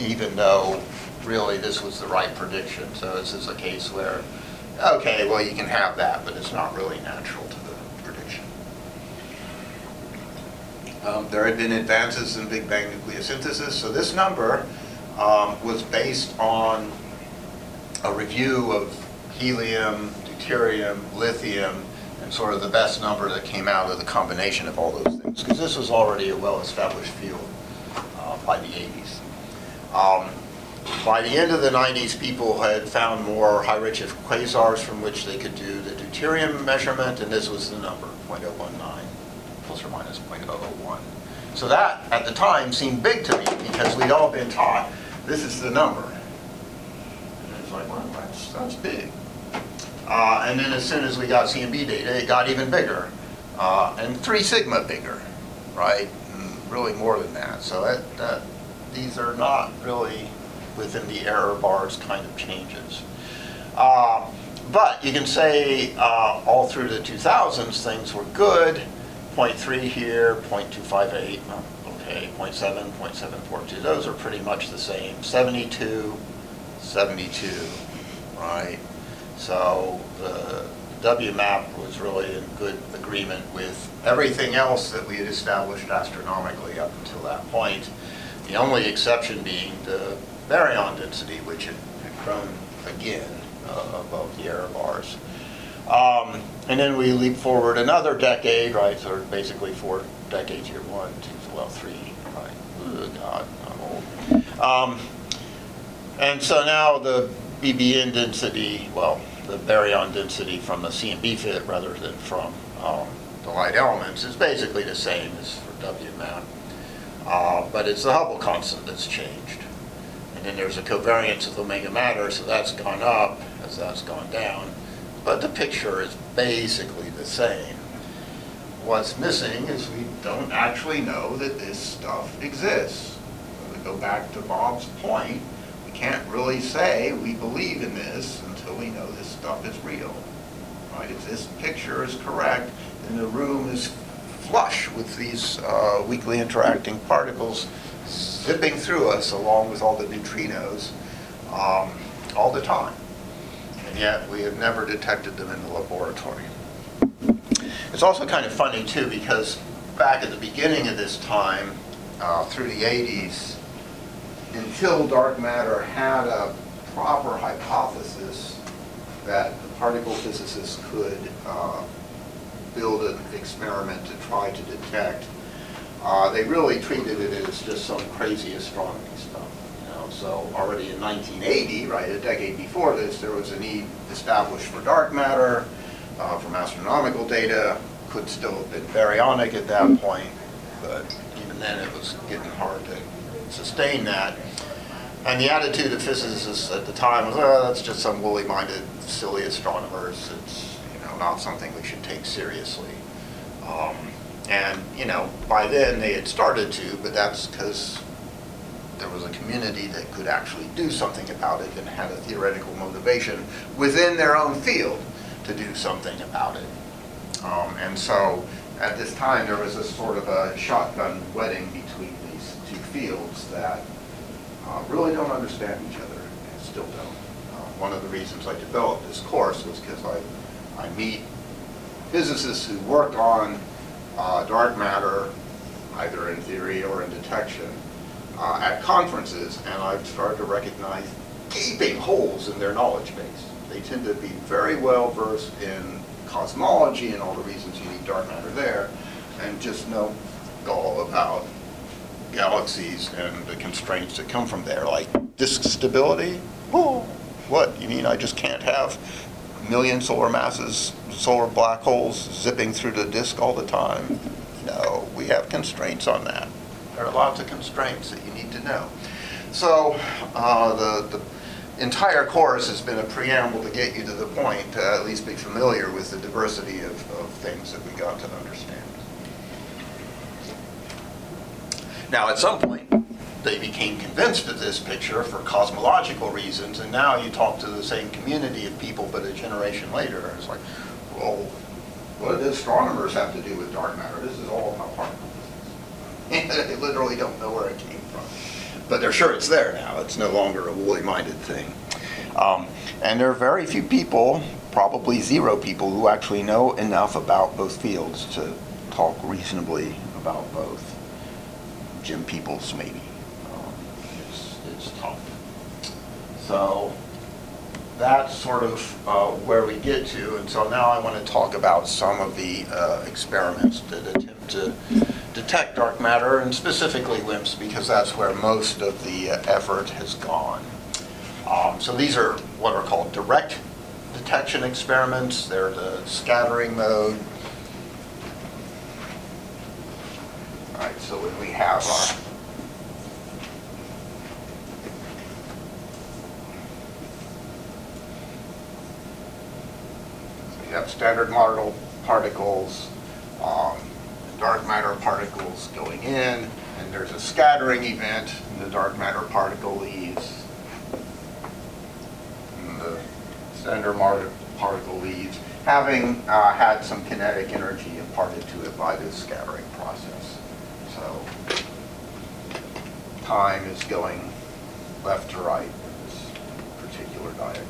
even though really this was the right prediction. So this is a case where, okay, well, you can have that, but it's not really natural to the prediction. There had been advances in Big Bang nucleosynthesis, so this number was based on a review of helium, deuterium, lithium, and sort of the best number that came out of the combination of all those things, because this was already a well-established field by the 80s. By the end of the 90s, people had found more high-redshift quasars from which they could do the deuterium measurement, and this was the number, 0.019, plus or minus 0.001. So that, at the time, seemed big to me, because we'd all been taught, this is the number. And it's like, well, that's big. And then as soon as we got CMB data, it got even bigger. And 3 sigma bigger, right? And really more than that. So these are not really within the error bars kind of changes. But you can say all through the 2000s, things were good. 0.3 here, 0.258, okay, 0.7, 0.742. Those are pretty much the same. 72, 72, right? So the WMAP was really in good agreement with everything else that we had established astronomically up until that point. The only exception being the baryon density, which had grown again above the error bars. And then we leap forward another decade, right? So basically 4 decades here, 1, 2, well, 3, right? Oh, God, I'm old. And so now the BBN density, well, the baryon density from the CMB fit rather than from the light elements is basically the same as for WMAP. But it's the Hubble constant that's changed. And then there's a covariance of omega matter, so that's gone up as that's gone down. But the picture is basically the same. What's missing is we don't actually know that this stuff exists. So to go back to Bob's point, we can't really say we believe in this until we know this stuff is real. Right? If this picture is correct, then the room is flush with these weakly interacting particles zipping through us along with all the neutrinos all the time. And yet we have never detected them in the laboratory. It's also kind of funny too, because back at the beginning of this time, through the 80s, until dark matter had a proper hypothesis that the particle physicists could build an experiment to try to detect, they really treated it as just some crazy astronomy stuff. So already in 1980, right, a decade before this, there was a need established for dark matter from astronomical data. Could still have been baryonic at that point, but even then it was getting hard to sustain that. And the attitude of physicists at the time was, oh, that's just some woolly-minded, silly astronomers. It's not something we should take seriously. And by then they had started to, but that's because there was a community that could actually do something about it and had a theoretical motivation within their own field to do something about it. And so at this time there was a sort of a shotgun wedding between these two fields that really don't understand each other and still don't. One of the reasons I developed this course was because I meet physicists who work on dark matter, either in theory or in detection, at conferences, and I've started to recognize gaping holes in their knowledge base. They tend to be very well versed in cosmology and all the reasons you need dark matter there, and just know all about galaxies and the constraints that come from there, like disk stability. Oh, what? You mean I just can't have a million solar masses, solar black holes zipping through the disk all the time? No, we have constraints on that. There are lots of constraints that you need to know. So the entire course has been a preamble to get you to the point to at least be familiar with the diversity of things that we got to understand. Now, at some point, they became convinced of this picture for cosmological reasons, and now you talk to the same community of people, but a generation later, and it's like, well, what do astronomers have to do with dark matter? This is all about particle physics. They literally don't know where it came from. But they're sure it's there now. It's no longer a woolly-minded thing. And there are very few people, probably zero people, who actually know enough about both fields to talk reasonably about both. Jim Peoples, maybe. It's tough. So that's sort of where we get to. And so now I want to talk about some of the experiments that attempt to detect dark matter, and specifically WIMPs, because that's where most of the effort has gone. So these are what are called direct detection experiments. They're the scattering mode. All right, so when we have our standard model particles, dark matter particles going in, and there's a scattering event, and the dark matter particle leaves, and the standard matter particle leaves, having had some kinetic energy imparted to it by this scattering process. So time is going left to right in this particular diagram.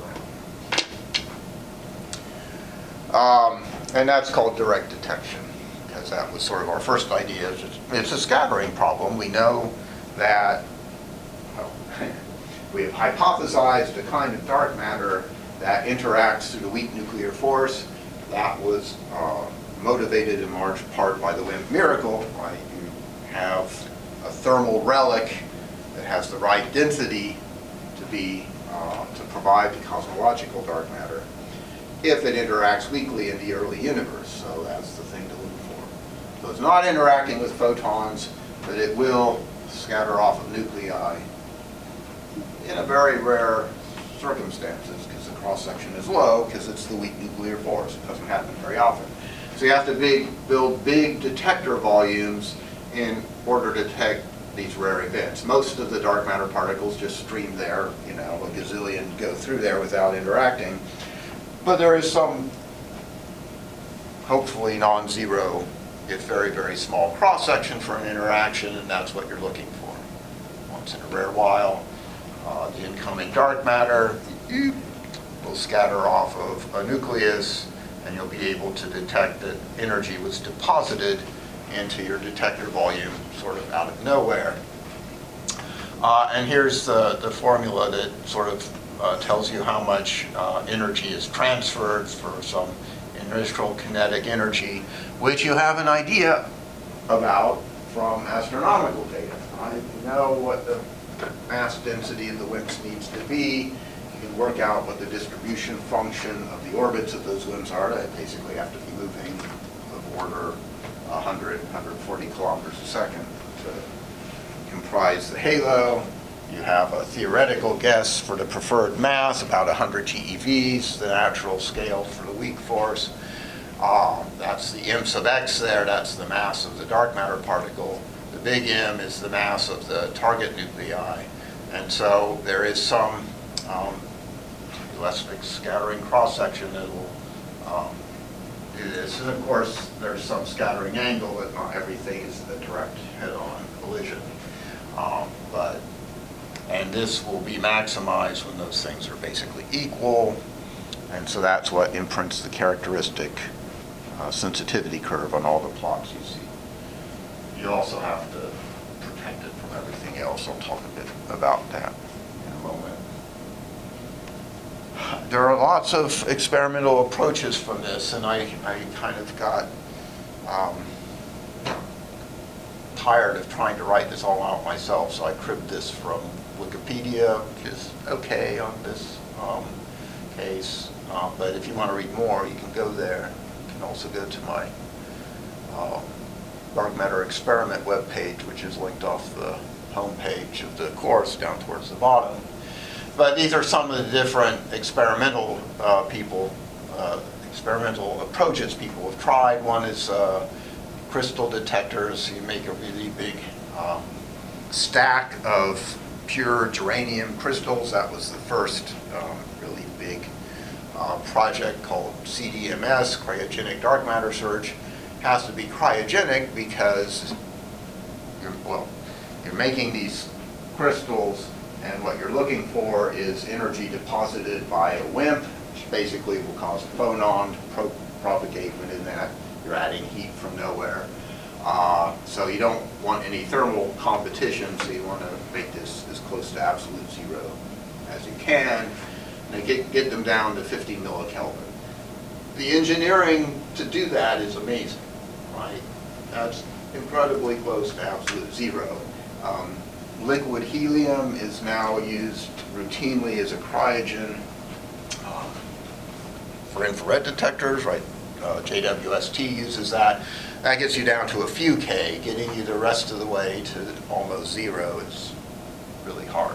And that's called direct detection, because that was sort of our first idea. It's a scattering problem. We know that, well, we have hypothesized a kind of dark matter that interacts through the weak nuclear force. That was motivated in large part by the WIMP miracle. Right? You have a thermal relic that has the right density to provide the cosmological dark matter, if it interacts weakly in the early universe. So that's the thing to look for. So it's not interacting with photons, but it will scatter off of nuclei in a very rare circumstances, because the cross-section is low, because it's the weak nuclear force. It doesn't happen very often. So you have to build big detector volumes in order to detect these rare events. Most of the dark matter particles just stream there, a gazillion go through there without interacting. But there is some, hopefully non-zero, if very, very small cross-section for an interaction, and that's what you're looking for. Once in a rare while, the incoming dark matter will scatter off of a nucleus, and you'll be able to detect that energy was deposited into your detector volume sort of out of nowhere. And here's the formula that sort of tells you how much energy is transferred for some inertial kinetic energy, which you have an idea about from astronomical data. You know what the mass density of the WIMPs needs to be. You can work out what the distribution function of the orbits of those WIMPs are. They basically have to be moving of order 100, 140 kilometers a second to comprise the halo. You have a theoretical guess for the preferred mass, about 100 GeVs, the natural scale for the weak force. That's the m sub x there, that's the mass of the dark matter particle. The big M is the mass of the target nuclei. And so there is some elastic scattering cross-section that will do this. And of course, there's some scattering angle, but not everything is a direct head-on collision. And this will be maximized when those things are basically equal. And so that's what imprints the characteristic sensitivity curve on all the plots you see. You also have to protect it from everything else. I'll talk a bit about that in a moment. There are lots of experimental approaches from this, and I kind of got tired of trying to write this all out myself, so I cribbed this from Wikipedia, which is okay on this case. But if you want to read more, you can go there. You can also go to my dark matter experiment webpage, which is linked off the home page of the course down towards the bottom. But these are some of the different experimental experimental approaches people have tried. One is crystal detectors. You make a really big stack of pure germanium crystals. That was the first really big project called CDMS, cryogenic dark matter search. Has to be cryogenic because you're making these crystals, and what you're looking for is energy deposited by a WIMP, which basically will cause a phonon to propagate within that. You're adding heat from nowhere. So you don't want any thermal competition, so you want to make this as close to absolute zero as you can, and get them down to 50 millikelvin. The engineering to do that is amazing, right? That's incredibly close to absolute zero. Liquid helium is now used routinely as a cryogen for infrared detectors, right? JWST uses that. That gets you down to a few K. Getting you the rest of the way to almost zero is really hard.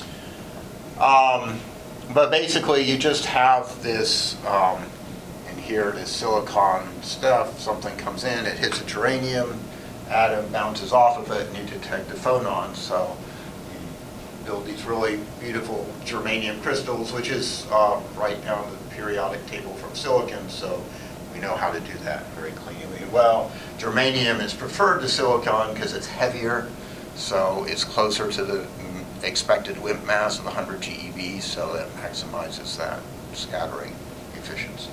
But basically, you just have this, in here, this silicon stuff. Something comes in, it hits a germanium atom, bounces off of it, and you detect a phonon. So you build these really beautiful germanium crystals, which is right down the periodic table from silicon. So we know how to do that very cleanly. Well, germanium is preferred to silicon because it's heavier, so it's closer to the expected WIMP mass of 100 GeV, so that maximizes that scattering efficiency.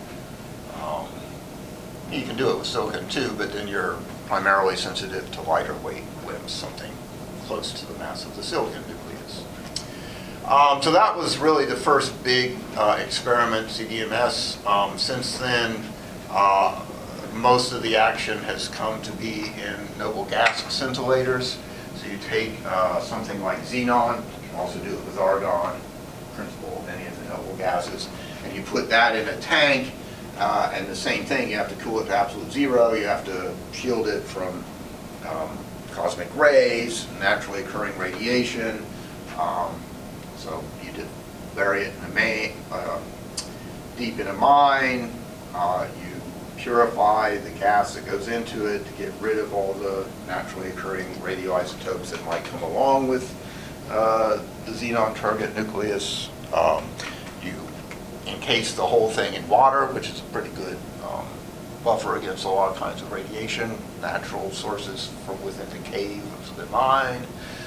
You can do it with silicon too, but then you're primarily sensitive to lighter weight WIMPs, something close to the mass of the silicon nucleus. So that was really the first big experiment, CDMS. Since then, most of the action has come to be in noble gas scintillators. So you take something like xenon, you can also do it with argon, principle of any of the noble gases, and you put that in a tank, and the same thing, you have to cool it to absolute zero, you have to shield it from cosmic rays, naturally occurring radiation. So you did bury it in deep in a mine, you purify the gas that goes into it to get rid of all the naturally occurring radioisotopes that might come along with the xenon target nucleus. You encase the whole thing in water, which is a pretty good buffer against a lot of kinds of radiation, natural sources from within the cave of the mine.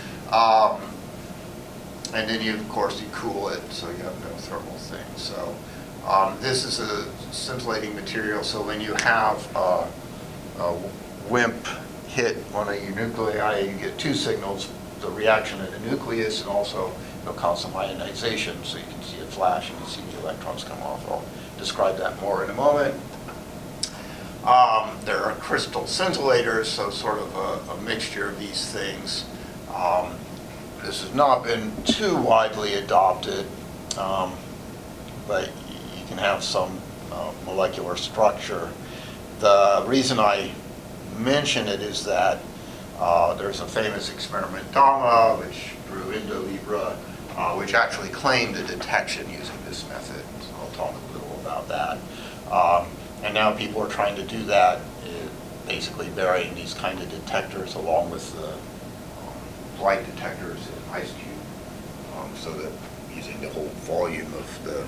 And then of course, you cool it, so you have no thermal thing. So this is a scintillating material, so when you have a WIMP hit one of your nuclei, you get two signals, the reaction in the nucleus, and also it'll cause some ionization, so you can see it flash and you see the electrons come off. I'll describe that more in a moment. There are crystal scintillators, so sort of a mixture of these things. This has not been too widely adopted, but you can have some molecular structure. The reason I mention it is that there's a famous experiment, DAMA, which drew Indolibra, which actually claimed a detection using this method. So I'll talk a little about that. And now people are trying to do that, basically burying these kind of detectors along with the light detectors in ice cube, so that using the whole volume of the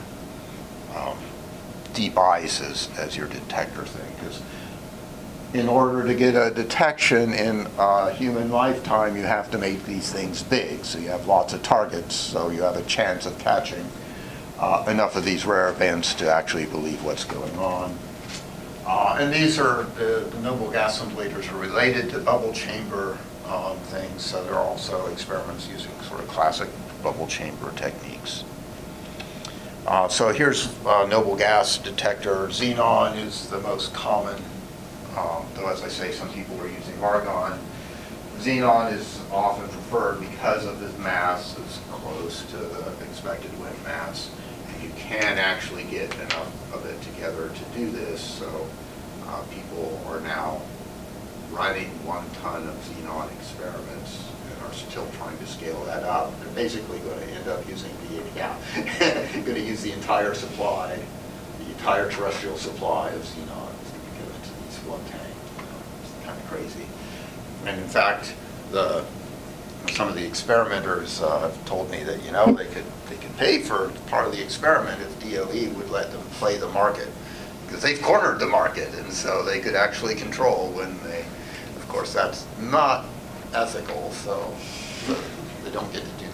deep ice as your detector thing. Because in order to get a detection in a human lifetime, you have to make these things big. So you have lots of targets, so you have a chance of catching enough of these rare events to actually believe what's going on. And these are, the noble gas scintillators are related to bubble chamber things, so there are also experiments using sort of classic bubble chamber techniques. So here's a noble gas detector. Xenon is the most common, though as I say, some people are using argon. Xenon is often preferred because of its mass is close to the expected WIMP mass. And you can actually get enough of it together to do this, so people are now running 1 ton of xenon experiments and are still trying to scale that up. They're basically going to end up using going to use the entire supply, the entire terrestrial supply of xenon to give it to these 1 tank. It's kind of crazy. And in fact, some of the experimenters have told me that they could pay for part of the experiment if DOE would let them play the market, because they've cornered the market, and so they could actually control when they. Of course, that's not unethical, so they don't get to do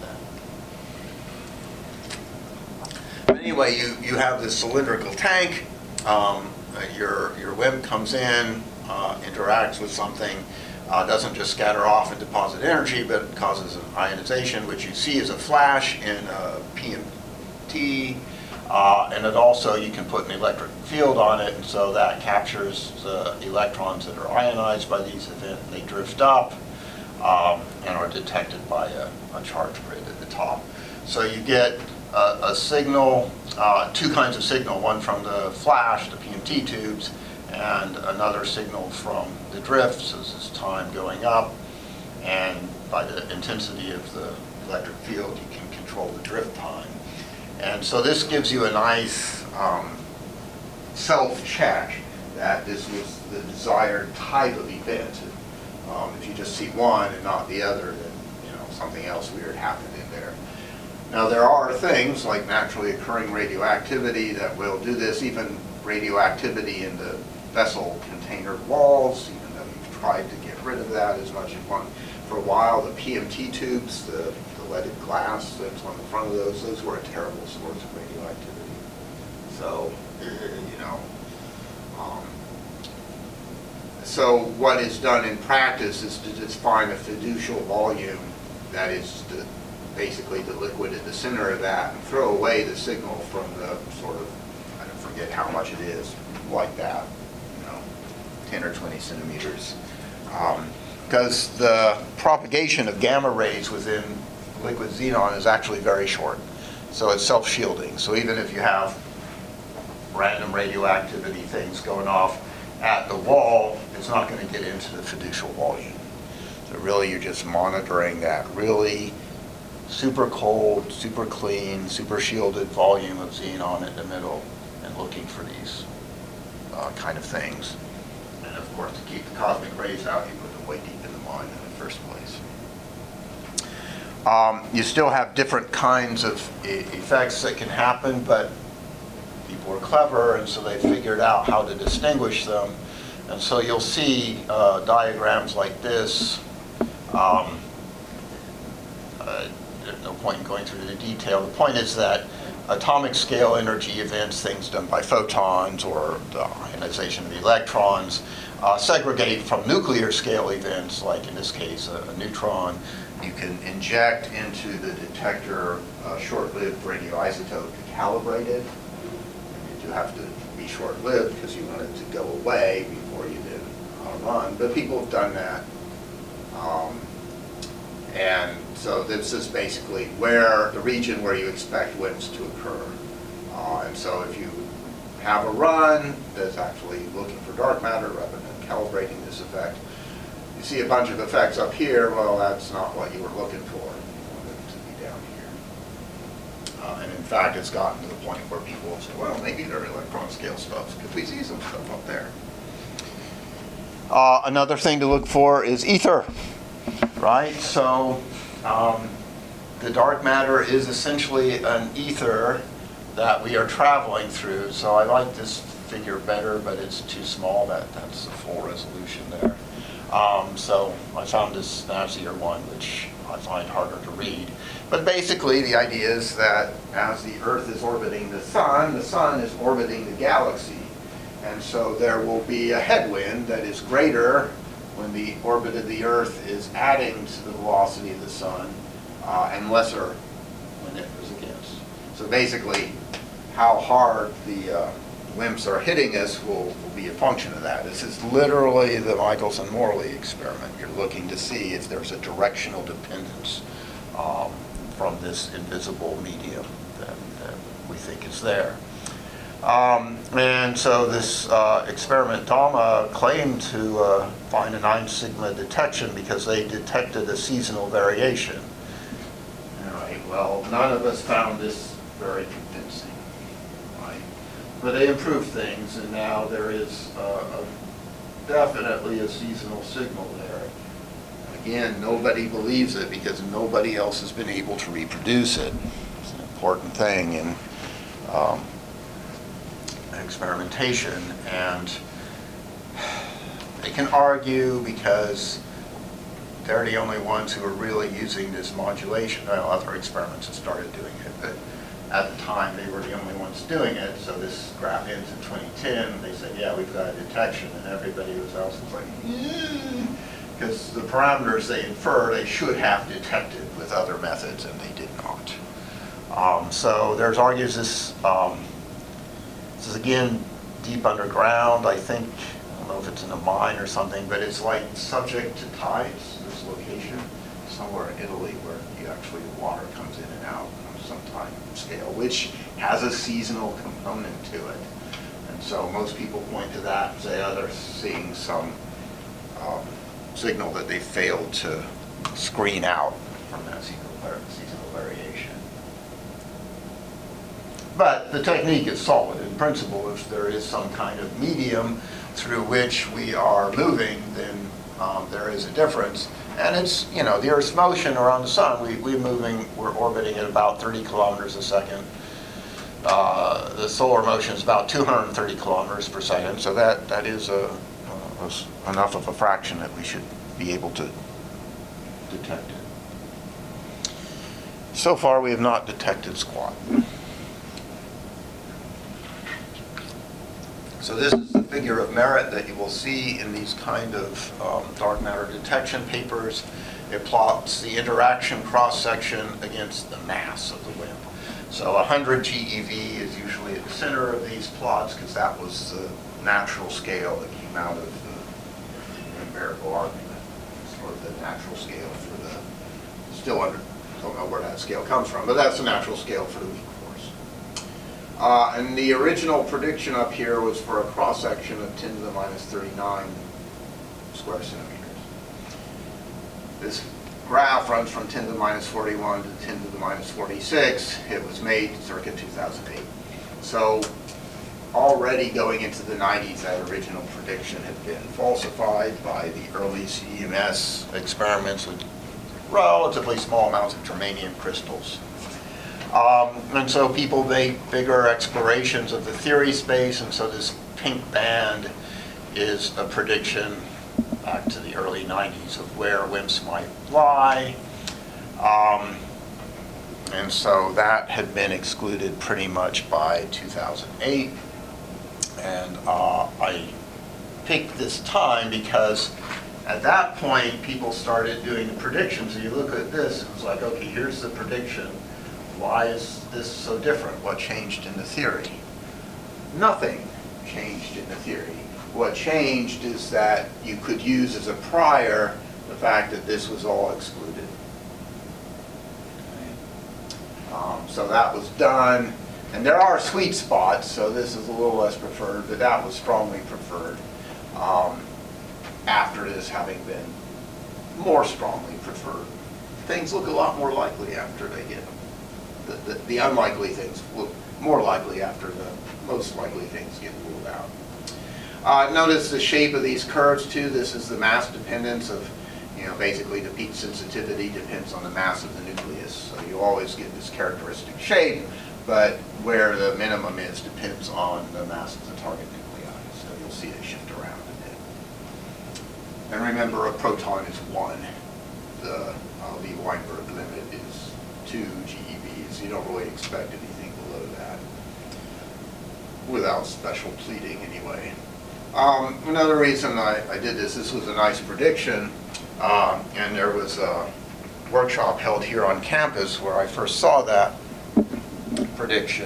that. Anyway, you have this cylindrical tank. Your WIMP comes in, interacts with something, doesn't just scatter off and deposit energy, but causes an ionization, which you see as a flash in PMT. And it also, you can put an electric field on it, and so that captures the electrons that are ionized by these events. They drift up and are detected by a charge grid at the top. So you get a signal, two kinds of signal, one from the flash, the PMT tubes, and another signal from the drift. So this is time going up, and by the intensity of the electric field, you can control the drift time. And so this gives you a nice self-check that this was the desired type of event. If you just see one and not the other, then something else weird happened in there. Now there are things like naturally occurring radioactivity that will do this, even radioactivity in the vessel container walls, even though you've tried to get rid of that as much as you want. For a while, the PMT tubes, the leaded glass that's on the front of those were a terrible source of radioactivity. So, so what is done in practice is to just find a fiducial volume that is basically the liquid at the center of that, and throw away the signal from the sort of, I don't forget how much it is, like that, 10 or 20 centimeters. Because the propagation of gamma rays within liquid xenon is actually very short. So it's self-shielding. So even if you have random radioactivity things going off at the wall, it's not going to get into the fiducial volume. So really you're just monitoring that really super cold, super clean, super shielded volume of xenon in the middle and looking for these kind of things. And of course, to keep the cosmic rays out, you put them way deep in the mine in the first place. You still have different kinds of effects that can happen, but people are clever, and so they figured out how to distinguish them. And so you'll see diagrams like this. There's no point in going through the detail. The point is that atomic scale energy events, things done by photons or the ionization of the electrons, segregate from nuclear scale events, like in this case a neutron. You can inject into the detector a short-lived radioisotope to calibrate it. You do have to be short-lived because you want it to go away before you then run, but people have done that. And so this is basically where the region where you expect WIMPs to occur. And so if you have a run that's actually looking for dark matter rather than calibrating this effect, you see a bunch of effects up here. Well, that's not what you were looking for. You wanted it to be down here. And in fact, it's gotten to the point where people say, well, maybe they're electron scale stuff because we see some stuff up there. Another thing to look for is ether. Right, so the dark matter is essentially an ether that we are traveling through. So I like this figure better, but it's too small. That's the full resolution there. So I found this snazzier one, which I find harder to read. But basically, the idea is that as the Earth is orbiting the sun is orbiting the galaxy, and so there will be a headwind that is greater when the orbit of the Earth is adding to the velocity of the sun, and lesser when it is against. So basically, how hard the WIMPs are hitting us will be a function of that. This is literally the Michelson-Morley experiment. You're looking to see if there's a directional dependence from this invisible medium that we think is there. And so this experiment, DAMA claimed to find a 9 sigma detection because they detected a seasonal variation. All right, well, none of us found this very convincing, right? But they improved things, and now there is definitely a seasonal signal there. Again, nobody believes it because nobody else has been able to reproduce it. It's an important thing in experimentation, and they can argue because they're the only ones who are really using this modulation. Well, other experiments have started doing it, but at the time they were the only ones doing it. So this graph ends in 2010. They said, yeah, we've got a detection, and everybody else was like, because the parameters they infer they should have detected with other methods, and they did not. So there's argues this is again deep underground, I think. I don't know if it's in a mine or something, but it's like subject to tides, this location, somewhere in Italy where the water comes in and out on some time scale, which has a seasonal component to it. And so most people point to that and say, oh, they're seeing some signal that they failed to screen out from that seasonal variation. But the technique is solid. In principle, if there is some kind of medium through which we are moving, then there is a difference. And it's, the Earth's motion around the sun, we're orbiting at about 30 kilometers a second. The solar motion is about 230 kilometers per second, so that is enough of a fraction that we should be able to detect it. So far, we have not detected squat. So this is the figure of merit that you will see in these kind of dark matter detection papers. It plots the interaction cross-section against the mass of the WIMP. So 100 GeV is usually at the center of these plots because that was the natural scale that came out of the empirical argument. Sort of the natural scale for the, don't know where that scale comes from, but that's the natural scale for the weak force. And the original prediction up here was for a cross-section of 10 to the minus 39 square centimeters. This graph runs from 10 to the minus 41 to 10 to the minus 46. It was made circa 2008. So already going into the 90s, that original prediction had been falsified by the early CEMS experiments with relatively small amounts of germanium crystals. And so people made bigger explorations of the theory space, and so this pink band is a prediction back to the early 90s of where WIMPs might lie. And so that had been excluded pretty much by 2008. And I picked this time because at that point people started doing the predictions. So you look at this, and it's like, okay, here's the prediction. Why is this so different? What changed in the theory? Nothing changed in the theory. What changed is that you could use as a prior the fact that this was all excluded. So that was done. And there are sweet spots, so this is a little less preferred, but that was strongly preferred after this having been more strongly preferred. Things look a lot more likely after they get the unlikely things look more likely after the most likely things get ruled out. Notice the shape of these curves too. This is the mass dependence of, basically the peak sensitivity depends on the mass of the nucleus. So you always get this characteristic shape, but where the minimum is depends on the mass of the target nuclei. So you'll see it shift around a bit. And remember, a proton is 1. The Weinberg limit is 2 GeVs. You don't really expect anything below that, without special pleading anyway. Another reason I did this was a nice prediction, and there was a workshop held here on campus where I first saw that prediction.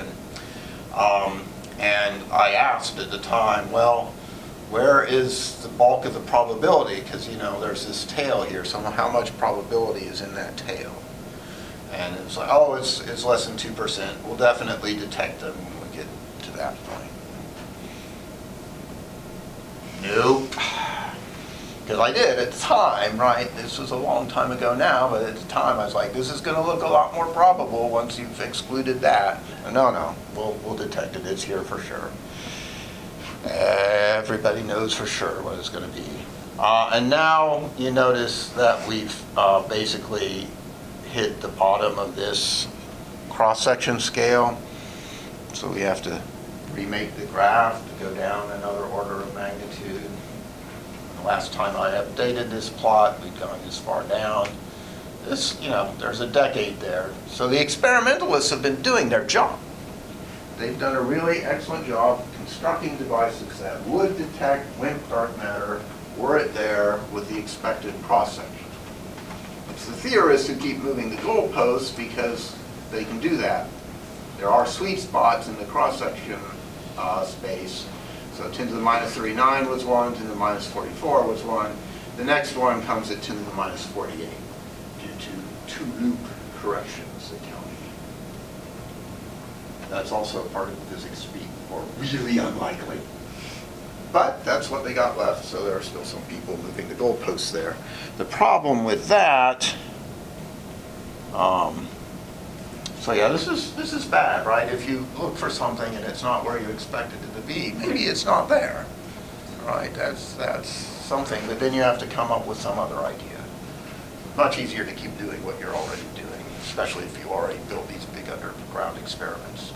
And I asked at the time, well, where is the bulk of the probability? Because, there's this tail here, so how much probability is in that tail? And it was like, oh, it's less than 2%. We'll definitely detect them when we get to that point. Nope. Because I did at the time, right? This was a long time ago now, but at the time I was like, this is going to look a lot more probable once you've excluded that. No, we'll detect it. It's here for sure. Everybody knows for sure what it's going to be. And now you notice that we've basically hit the bottom of this cross-section scale. So we have to remake the graph to go down another order of magnitude. The last time I updated this plot, we'd gone this far down. This, there's a decade there. So the experimentalists have been doing their job. They've done a really excellent job constructing devices that would detect WIMP dark matter were it there with the expected cross-section. It's the theorists who keep moving the goalposts because they can do that. There are sweet spots in the cross-section space. So 10 to the minus 39 was one, 10 to the minus 44 was one. The next one comes at 10 to the minus 48 due to two-loop corrections accounting. That's also part of physics speak for really unlikely. But that's what they got left, so there are still some people moving the goalposts there. The problem with that, so yeah, this is bad, right? If you look for something and it's not where you expected it to be, maybe it's not there, right? That's something, but then you have to come up with some other idea. Much easier to keep doing what you're already doing, especially if you already built these big underground experiments.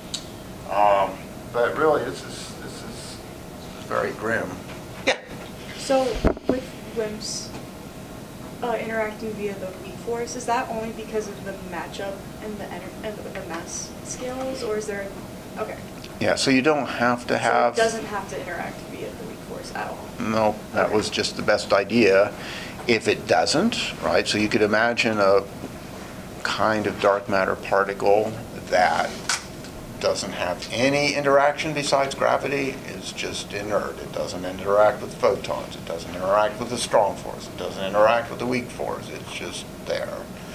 But really, this is very grim. Yeah. So with WIMPs interacting via the weak force, is that only because of the matchup and the mass scales, or is there? Okay. Yeah. So you don't have to have. So it doesn't have to interact via the weak force at all. No, that was just the best idea. If it doesn't, right? So you could imagine a kind of dark matter particle that doesn't have any interaction besides gravity, is just inert. It doesn't interact with photons. It doesn't interact with the strong force. It doesn't interact with the weak force. It's just there.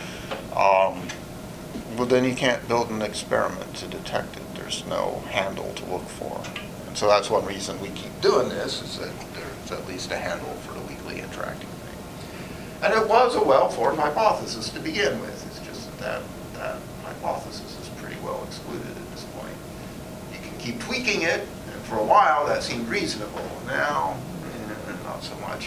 Well, then you can't build an experiment to detect it. There's no handle to look for. And so that's one reason we keep doing this, is that there's at least a handle for the weakly interacting thing. And it was a well-formed hypothesis to begin with. It's just that hypothesis is pretty well excluded at this point. You can keep tweaking it, and for a while that seemed reasonable. Now, not so much.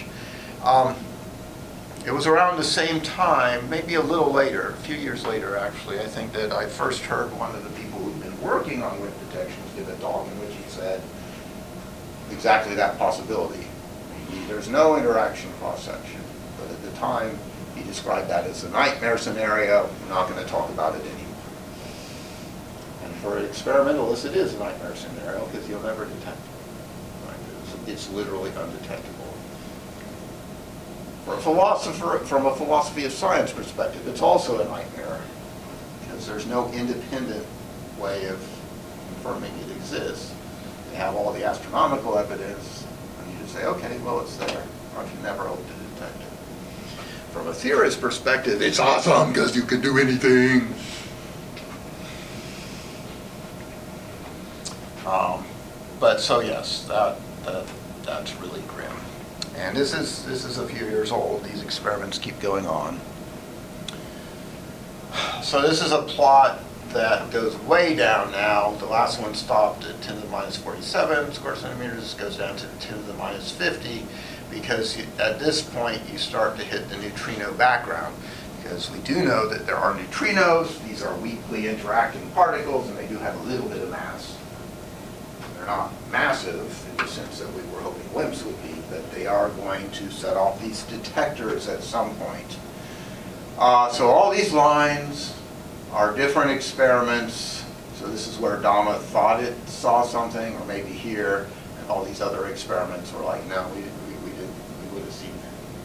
It was around the same time, maybe a little later, a few years later actually, I think, that I first heard one of the people who'd been working on WIMP detections give a talk in which he said exactly that possibility. There's no interaction cross-section, but at the time he described that as a nightmare scenario. We're not going to talk about it anymore. And for experimentalists, it is a nightmare scenario because you'll never detect it. Right? It's literally undetectable. For a philosopher, from a philosophy of science perspective, it's also a nightmare because there's no independent way of confirming it exists. They have all the astronomical evidence, and you just say, okay, well, it's there. Or you never hope to detect it. From a theorist perspective, it's awesome because you can do anything. But so yes, that's really grim. And this is a few years old. These experiments keep going on. So this is a plot that goes way down now. The last one stopped at 10 to the minus 47 square centimeters. This goes down to 10 to the minus 50 because at this point you start to hit the neutrino background. Because we do know that there are neutrinos. These are weakly interacting particles, and they do have a little bit of mass. They're not massive in the sense that we were hoping WIMPs would be, but they are going to set off these detectors at some point. So all these lines are different experiments. So this is where Dama thought it saw something, or maybe here, and all these other experiments were like, no, we would have seen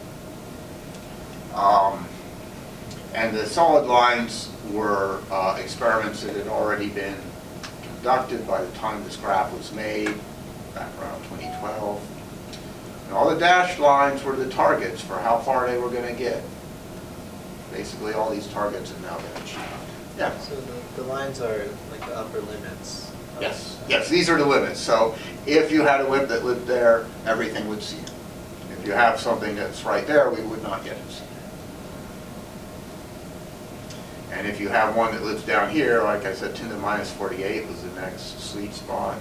that. And the solid lines were experiments that had already been conducted by the time this graph was made, back around 2012. And all the dashed lines were the targets for how far they were going to get. Basically, all these targets have now been achieved. Yeah? So the lines are like the upper limits. Yes. Yes, these are the limits. So if you had a WIMP that lived there, everything would see it. If you have something that's right there, we would not get to see it. And if you have one that lives down here, like I said, 10 to the minus 48 was the next sweet spot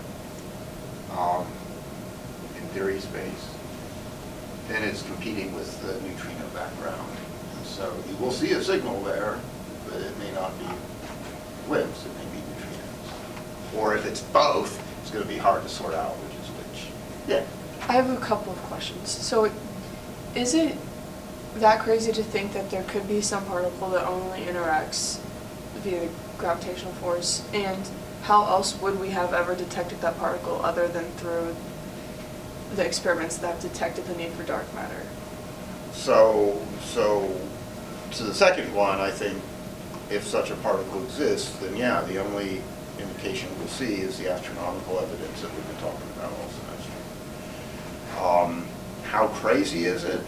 in theory space, then it's competing with the neutrino background. So you will see a signal there, but it may not be WIMPs, it may be neutrinos. Or if it's both, it's going to be hard to sort out which is which. Yeah? I have a couple of questions. So, is it that crazy to think that there could be some particle that only interacts via gravitational force? And how else would we have ever detected that particle other than through the experiments that have detected the need for dark matter? So to the second one, I think if such a particle exists, then yeah, the only indication we'll see is the astronomical evidence that we've been talking about all semester. How crazy is it?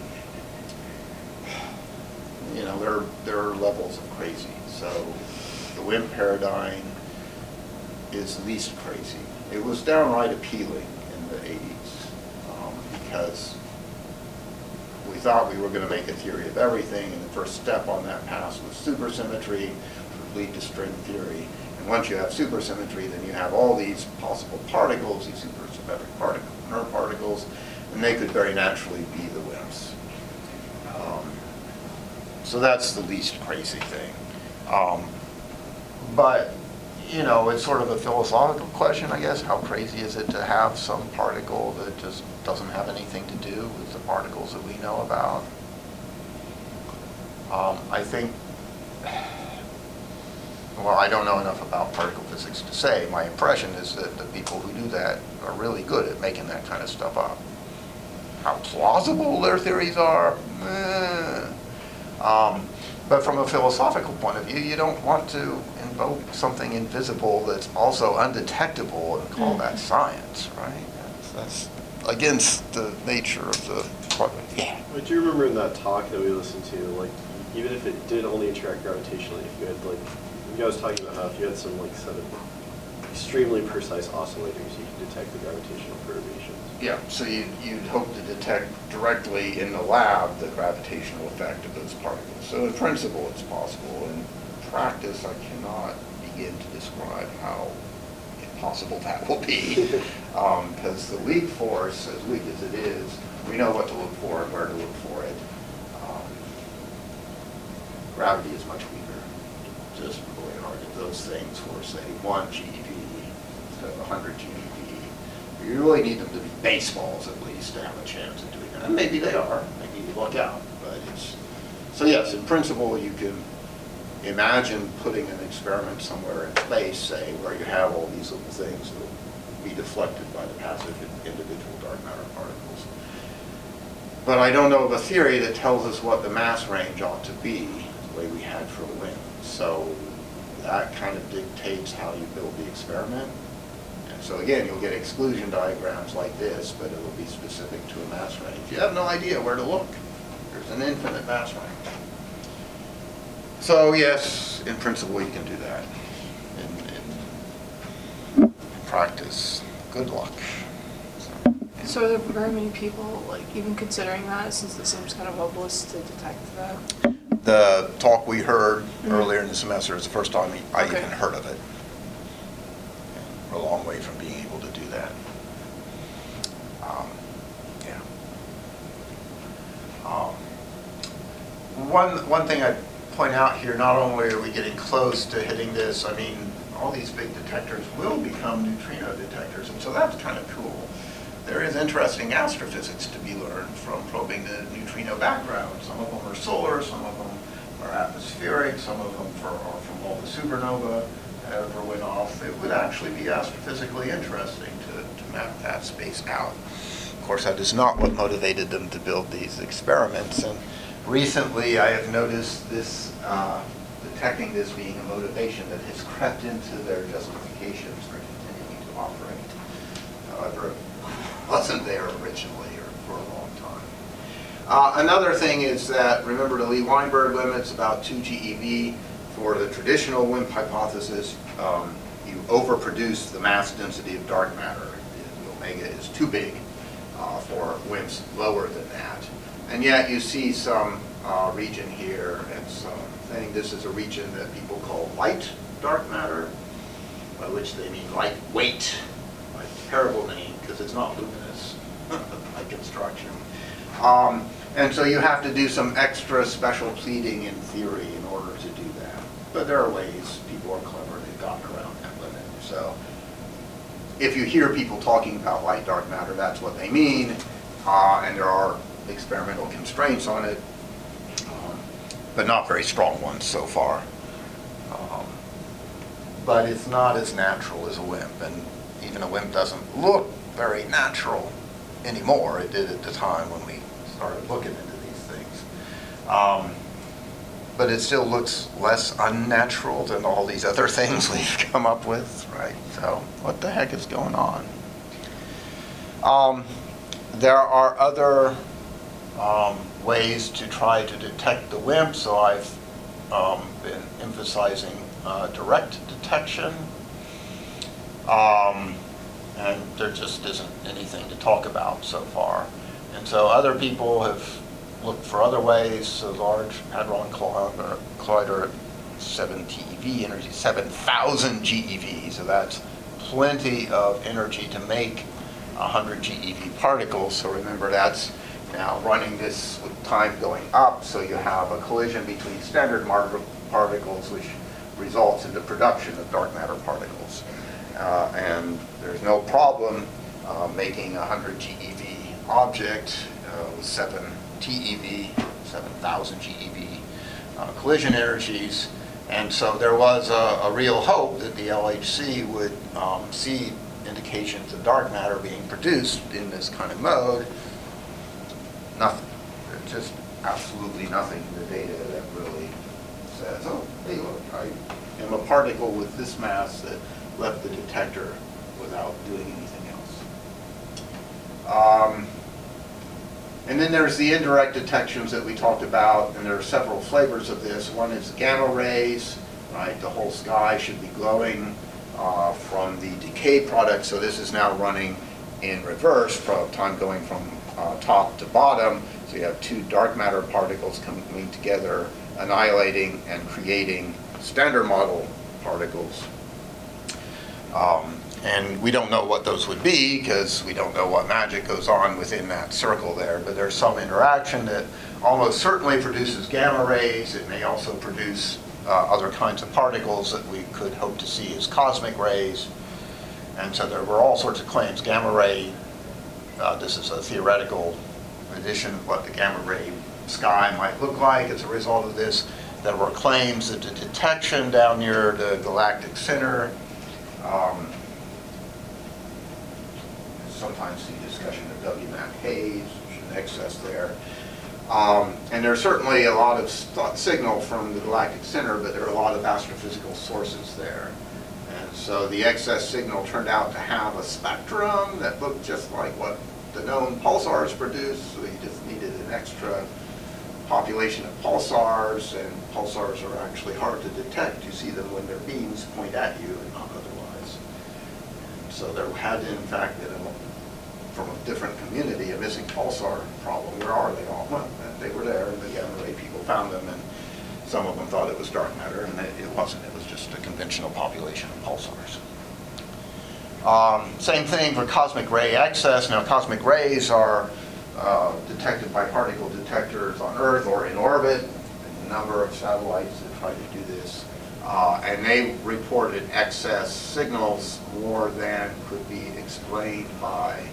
You know, there are levels of crazy. So the WIMP paradigm is least crazy. It was downright appealing in the 80s because we thought we were going to make a theory of everything, and the first step on that path was supersymmetry, which would lead to string theory. And once you have supersymmetry, then you have all these possible particles, these supersymmetric particles, and they could very naturally be the WIMPs. So that's the least crazy thing. But, you know, it's sort of a philosophical question, I guess. How crazy is it to have some particle that just doesn't have anything to do with the particles that we know about? I think, well, I don't know enough about particle physics to say. My impression is that the people who do that are really good at making that kind of stuff up. How plausible their theories are? But from a philosophical point of view, you don't want to invoke something invisible that's also undetectable and call that science, right? That's against the nature of the problem. Yeah. But do you remember in that talk that we listened to, like, even if it did only interact gravitationally, if you had, like, you guys talking about how if you had some, like, set of extremely precise oscillators, you could detect the gravitational perturbations. Yeah, so you'd hope to detect directly in the lab the gravitational effect of those particles. So in principle, it's possible. In practice, I cannot begin to describe how impossible that will be. Because the weak force, as weak as it is, we know what to look for and where to look for it. Gravity is much weaker. Just really hard. If those things were, say, 1 GeV instead of 100 GeV, you really need them to be baseballs at least to have a chance of doing that. And maybe they are. Maybe you luck out. But it's so yes, in principle, you can imagine putting an experiment somewhere in space, say, where you have all these little things that will be deflected by the passive individual dark matter particles. But I don't know of a theory that tells us what the mass range ought to be, the way we had for the WIMP. So that kind of dictates how you build the experiment. And so again, you'll get exclusion diagrams like this, but it will be specific to a mass range. You have no idea where to look. There's an infinite mass range. So yes, in principle, you can do that. In practice, good luck. So are there very many people, like, even considering that, since it seems kind of hopeless to detect that? The talk we heard earlier in the semester is the first time I Okay. even heard of it. We're a long way from being able to do that. Yeah. One thing I'd point out here, not only are we getting close to hitting this, I mean, all these big detectors will become neutrino detectors, and so that's kind of cool. There is interesting astrophysics to be learned from probing the neutrino background. Some of them are solar, some of them are atmospheric, some of them are from all the supernova that ever went off. It would actually be astrophysically interesting to map that space out. Of course, that is not what motivated them to build these experiments. And recently, I have noticed this, detecting this being a motivation that has crept into their justifications for continuing to operate. However, it wasn't there originally or for a long time. Another thing is that, remember the Lee-Weinberg limit's about 2 GeV. For the traditional WIMP hypothesis, you overproduce the mass density of dark matter. The omega is too big for WIMPs lower than that. And yet you see some region here and some thing. This is a region that people call light dark matter, by which they mean lightweight. A terrible name because it's not luminous by construction. And so you have to do some extra special pleading in theory in order to do that. But there are ways, people are clever, they've gotten around that limit. So if you hear people talking about light dark matter, that's what they mean, and there are experimental constraints on it, but not very strong ones so far. But it's not as natural as a WIMP, and even a WIMP doesn't look very natural anymore. It did at the time when we started looking into these things. But it still looks less unnatural than all these other things we've come up with, right? So what the heck is going on? There are other ways to try to detect the WIMP, so I've been emphasizing direct detection. And there just isn't anything to talk about so far. And so other people have looked for other ways. So Large Hadron Collider 7 TeV energy, 7,000 GeV. So that's plenty of energy to make 100 GeV particles. So remember, that's now running this with time going up. So you have a collision between standard particles, which results in the production of dark matter particles. And there's no problem making a 100 GeV object with 7 TeV, 7,000 GeV collision energies. And so there was a real hope that the LHC would see indications of dark matter being produced in this kind of mode. Nothing. There's just absolutely nothing in the data that really says, oh, hey, look, I am a particle with this mass that left the detector without doing anything else. And then there's the indirect detections that we talked about, and there are several flavors of this. One is gamma rays, right? The whole sky should be glowing from the decay product. So this is now running in reverse, from time going from top to bottom. So you have two dark matter particles coming together, annihilating and creating standard model particles. And we don't know what those would be because we don't know what magic goes on within that circle there, but there's some interaction that almost certainly produces gamma rays. It may also produce other kinds of particles that we could hope to see as cosmic rays. And so there were all sorts of claims. Gamma ray, this is a theoretical addition of what the gamma ray sky might look like as a result of this. There were claims that the detection down near the galactic center, sometimes see discussion of WMAP haze, an excess there. And there's certainly a lot of signal from the galactic center, but there are a lot of astrophysical sources there. And so the excess signal turned out to have a spectrum that looked just like what the known pulsars produce, so you just needed an extra population of pulsars, and pulsars are actually hard to detect. You see them when their beams point at you and not otherwise. And so there had, in fact, been from a different community, a missing pulsar problem. Where are they all? Well, they were there, and the gamma ray people found them, and some of them thought it was dark matter, and it wasn't. It was just a conventional population of pulsars. Same thing for cosmic ray excess. Now, cosmic rays are detected by particle detectors on Earth or in orbit. A number of satellites that try to do this. And they reported excess signals more than could be explained by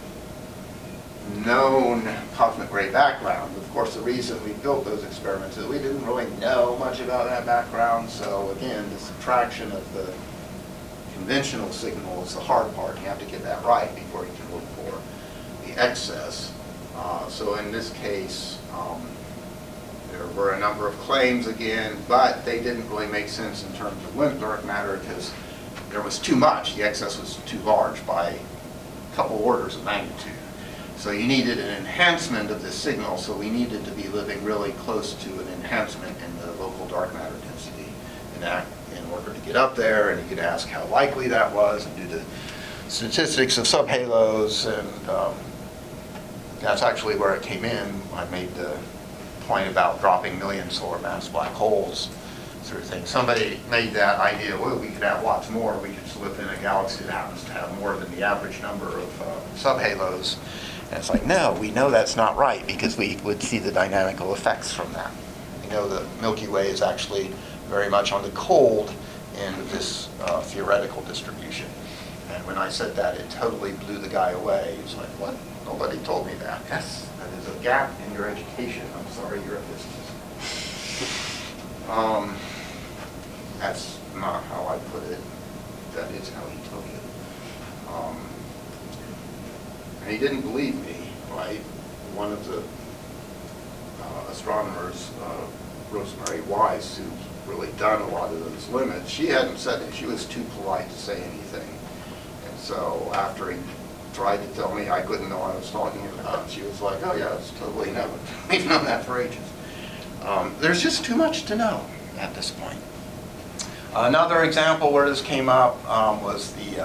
known cosmic ray background. Of course, the reason we built those experiments is we didn't really know much about that background. So again, the subtraction of the conventional signal is the hard part. You have to get that right before you can look for the excess. So in this case, there were a number of claims again, but they didn't really make sense in terms of WIMP dark matter because there was too much. The excess was too large by a couple orders of magnitude. So you needed an enhancement of the signal, so we needed to be living really close to an enhancement in the local dark matter density in order to get up there, and you could ask how likely that was and do the statistics of subhalos, and that's actually where it came in. I made the point about dropping million solar mass black holes through things. Somebody made that idea, well, we could have lots more. We could just live in a galaxy that happens to have more than the average number of subhalos. And it's like, no, we know that's not right because we would see the dynamical effects from that. We know the Milky Way is actually very much on the cold in this theoretical distribution. And when I said that, it totally blew the guy away. He was like, what? Nobody told me that. Yes, that is a gap in your education. I'm sorry you're a physicist. That's not how I put it. That is how he took it. And he didn't believe me, right? One of the astronomers, Rosemary Wise, who's really done a lot of those limits, she hadn't said it. She was too polite to say anything. And so after he tried to tell me I couldn't know what I was talking about, she was like, oh yeah, it's totally known. We've known that for ages. There's just too much to know at this point. Another example where this came up was the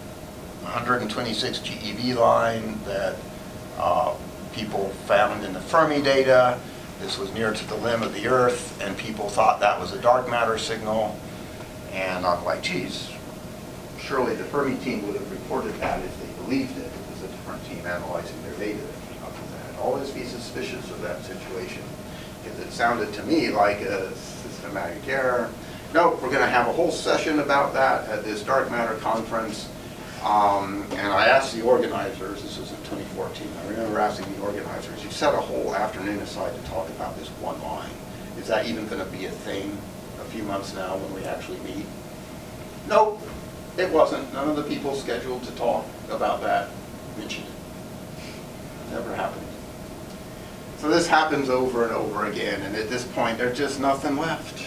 126 GeV line that people found in the Fermi data. This was near to the limb of the Earth, and people thought that was a dark matter signal. And I'm like, geez, surely the Fermi team would have reported that if they believed it. It was a different team analyzing their data that came up with that. Always be suspicious of that situation, because it sounded to me like a systematic error. No, we're going to have a whole session about that at this dark matter conference. And I asked the organizers, this was in 2014, I remember asking the organizers, you set a whole afternoon aside to talk about this one line. Is that even going to be a thing a few months now when we actually meet? Nope, it wasn't. None of the people scheduled to talk about that mentioned it. Never happened. So this happens over and over again, and at this point there's just nothing left.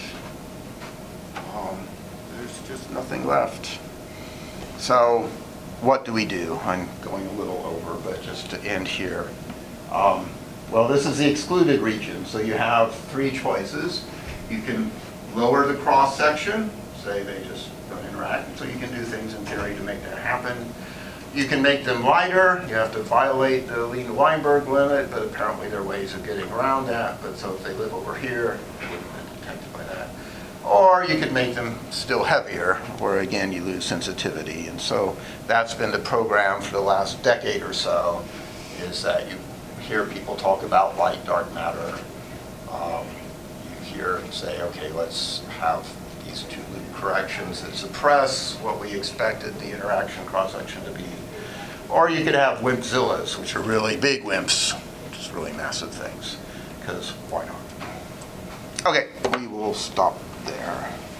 There's just nothing left. So what do we do? I'm going a little over, but just to end here. Well, this is the excluded region, so you have three choices. You can lower the cross section, say they just don't interact, so you can do things in theory to make that happen. You can make them lighter. You have to violate the Wien-Weinberg limit, but apparently there are ways of getting around that. But so if they live over here, they wouldn't have been detected by that. Or you could make them still heavier, where again you lose sensitivity. And so that's been the program for the last decade or so, is that you hear people talk about light dark matter. You hear and say, okay, let's have these two loop corrections that suppress what we expected the interaction cross-section to be. Or you could have WIMPzillas, which are really big WIMPs, just really massive things, because why not? Okay, we will stop there.